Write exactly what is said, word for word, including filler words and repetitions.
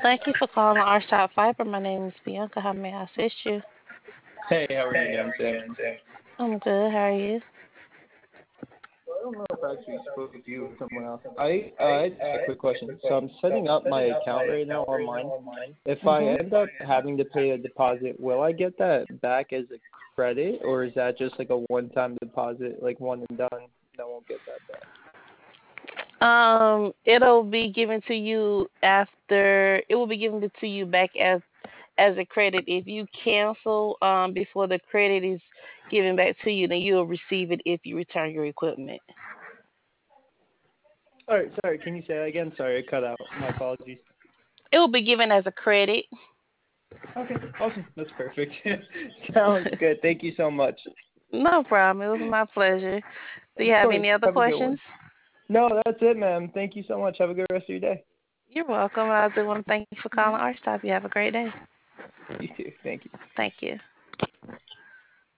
Thank you for calling our Shop Fiber. My name is Bianca. How may I assist you? Hey, how are you doing today? I'm good. How are you? So I don't know if I actually spoke with you or someone else. I uh, I had a quick question. So I'm setting up my account right now online. If I Mhm. end up having to pay a deposit, will I get that back as a credit, or is that just like a one-time deposit, like one and done? I won't get that back. Um, it'll be given to you after. It will be given to you back as as a credit. If you cancel um before the credit is given back to you, then you'll receive it if you return your equipment. All right, sorry. Can you say that again? Sorry, I cut out. My apologies. It will be given as a credit. Okay, awesome. That's perfect. Sounds good. Thank you so much. No problem. It was my pleasure. Do you Of have course. any other Have a good questions? one. No, that's it, ma'am. Thank you so much. Have a good rest of your day. You're welcome. I do want to thank you for calling our stop. You have a great day. You too. Thank you. Thank you.